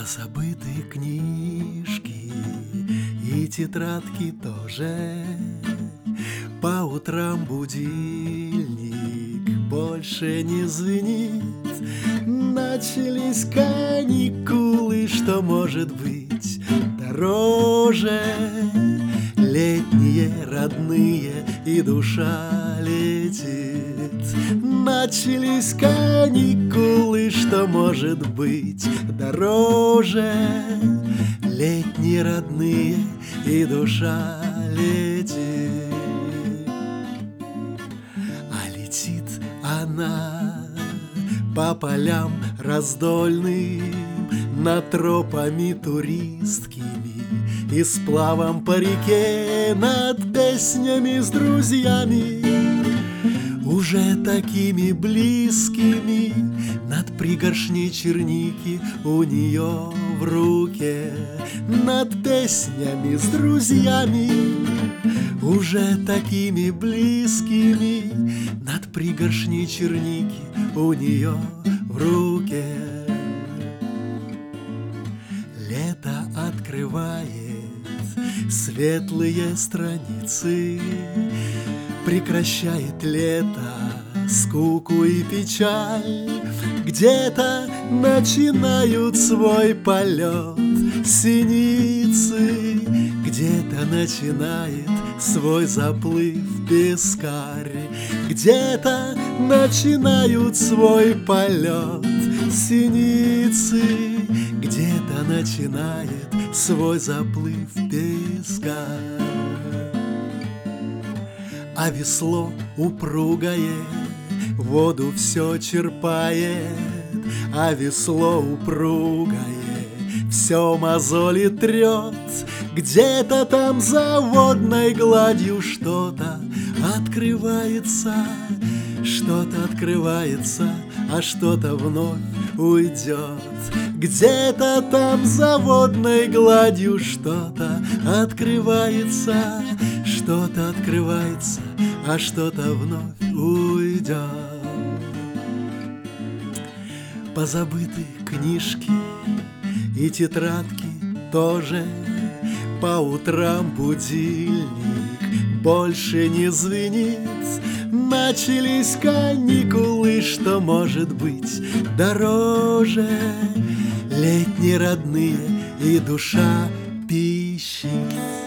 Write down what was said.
Позабытые книжки и тетрадки тоже. По утрам будильник больше не звенит. Начались каникулы, что может быть дороже? Летние, родные, и душа летит. Начались каникулы, что может быть дороже? Летние, родные, и душа летит. А летит она по полям раздольным, над тропами туристскими и сплавом по реке, над песнями с друзьями, уже такими близкими, над пригоршней черники у нее в руке, над песнями с друзьями, уже такими близкими, над пригоршней черники у нее в руке. Лето открывает светлые страницы, прекращает лето скуку и печаль. Где-то начинают свой полет синицы, где-то начинает свой заплыв пескарь, где-то начинают свой полет синицы, где-то начинает свой заплыв пескарь. А весло упругое воду все черпает, а весло упругое все мозоли трет. Где-то там за водной гладью что-то открывается, что-то открывается, а что-то вновь уйдет. Где-то там за водной гладью что-то открывается, что-то открывается, а что-то вновь уйдет. Позабыты книжки и тетрадки тоже. По утрам будильник больше не звенит. Начались каникулы, что может быть дороже? Летние, родные, и душа пищит.